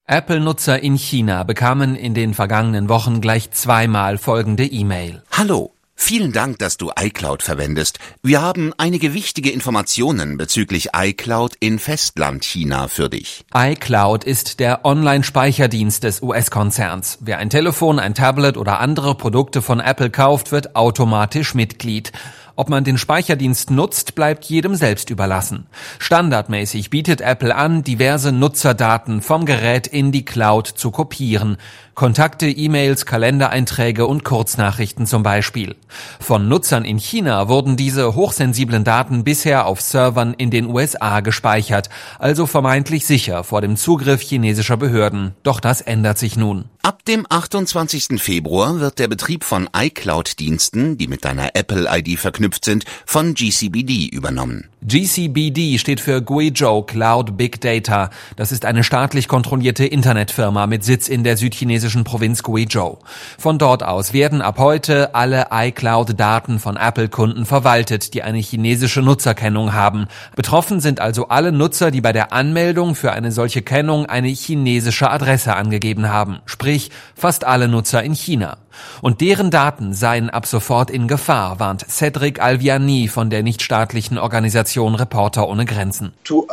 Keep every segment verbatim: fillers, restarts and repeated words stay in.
Apple-Nutzer in China bekamen in den vergangenen Wochen gleich zweimal folgende E-Mail. Hallo, vielen Dank, dass du iCloud verwendest. Wir haben einige wichtige Informationen bezüglich iCloud in Festlandchina für dich. iCloud ist der Online-Speicherdienst des U S-Konzerns. Wer ein Telefon, ein Tablet oder andere Produkte von Apple kauft, wird automatisch Mitglied. Ob man den Speicherdienst nutzt, bleibt jedem selbst überlassen. Standardmäßig bietet Apple an, diverse Nutzerdaten vom Gerät in die Cloud zu kopieren. Kontakte, E-Mails, Kalendereinträge und Kurznachrichten zum Beispiel. Von Nutzern in China wurden diese hochsensiblen Daten bisher auf Servern in den U S A gespeichert, also vermeintlich sicher vor dem Zugriff chinesischer Behörden. Doch das ändert sich nun. Ab dem achtundzwanzigsten Februar wird der Betrieb von iCloud-Diensten, die mit deiner Apple-I D verknüpft sind, von G C B D übernommen. G C B D steht für Guizhou Cloud Big Data. Das ist eine staatlich kontrollierte Internetfirma mit Sitz in der südchinesischen Provinz Guizhou. Von dort aus werden ab heute alle iCloud-Daten von Apple-Kunden verwaltet, die eine chinesische Nutzerkennung haben. Betroffen sind also alle Nutzer, die bei der Anmeldung für eine solche Kennung eine chinesische Adresse angegeben haben. Sprich, fast alle Nutzer in China. Und deren Daten seien ab sofort in Gefahr, warnt Cédric Alviani von der nichtstaatlichen Organisation Reporter ohne Grenzen.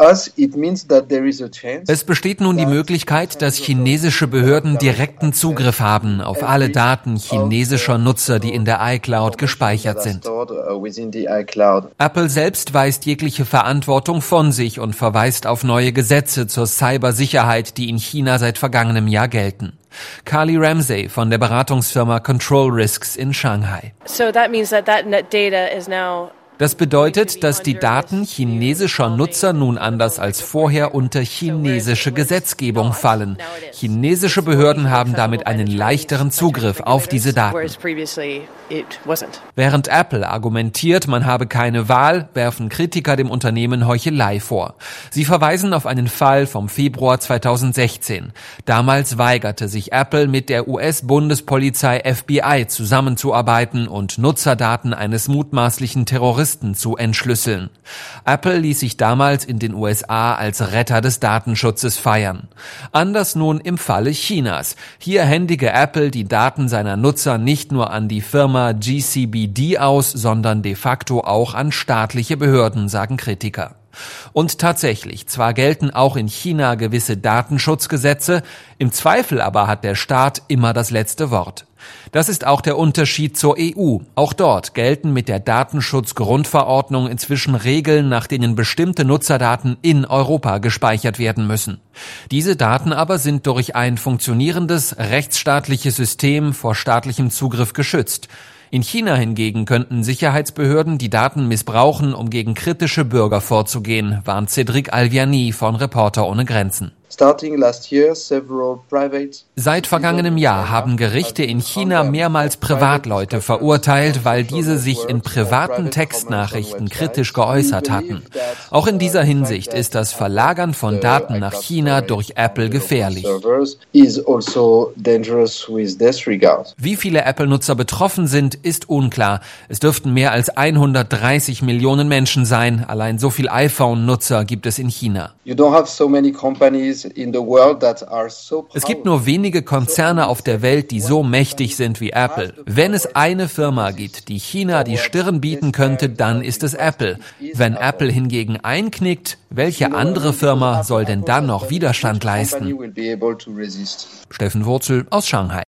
Es besteht nun die Möglichkeit, dass chinesische Behörden direkten Zugriff haben auf alle Daten chinesischer Nutzer, die in der iCloud gespeichert sind. Apple selbst weist jegliche Verantwortung von sich und verweist auf neue Gesetze zur Cybersicherheit, die in China seit vergangenem Jahr gelten. Carly Ramsey von der Beratungsfirma Control Risks in Shanghai. So that means that that data is now Das bedeutet, dass die Daten chinesischer Nutzer nun anders als vorher unter chinesische Gesetzgebung fallen. Chinesische Behörden haben damit einen leichteren Zugriff auf diese Daten. Während Apple argumentiert, man habe keine Wahl, werfen Kritiker dem Unternehmen Heuchelei vor. Sie verweisen auf einen Fall vom Februar zweitausendsechzehn. Damals weigerte sich Apple, mit der U S-Bundespolizei F B I zusammenzuarbeiten und Nutzerdaten eines mutmaßlichen Terroristen zu entschlüsseln. Apple ließ sich damals in den U S A als Retter des Datenschutzes feiern. Anders nun im Falle Chinas. Hier händige Apple die Daten seiner Nutzer nicht nur an die Firma G C B D aus, sondern de facto auch an staatliche Behörden, sagen Kritiker. Und tatsächlich, zwar gelten auch in China gewisse Datenschutzgesetze, im Zweifel aber hat der Staat immer das letzte Wort. Das ist auch der Unterschied zur E U. Auch dort gelten mit der Datenschutzgrundverordnung inzwischen Regeln, nach denen bestimmte Nutzerdaten in Europa gespeichert werden müssen. Diese Daten aber sind durch ein funktionierendes rechtsstaatliches System vor staatlichem Zugriff geschützt. In China hingegen könnten Sicherheitsbehörden die Daten missbrauchen, um gegen kritische Bürger vorzugehen, warnt Cédric Alviani von Reporter ohne Grenzen. Seit vergangenem Jahr haben Gerichte in China mehrmals Privatleute verurteilt, weil diese sich in privaten Textnachrichten kritisch geäußert hatten. Auch in dieser Hinsicht ist das Verlagern von Daten nach China durch Apple gefährlich. Wie viele Apple-Nutzer betroffen sind, ist unklar. Es dürften mehr als hundertdreißig Millionen Menschen sein. Allein so viel iPhone-Nutzer gibt es in China. Es gibt nur wenige Konzerne auf der Welt, die so mächtig sind wie Apple. Wenn es eine Firma gibt, die China die Stirn bieten könnte, dann ist es Apple. Wenn Apple hingegen einknickt, welche andere Firma soll denn dann noch Widerstand leisten? Steffen Wurzel aus Shanghai.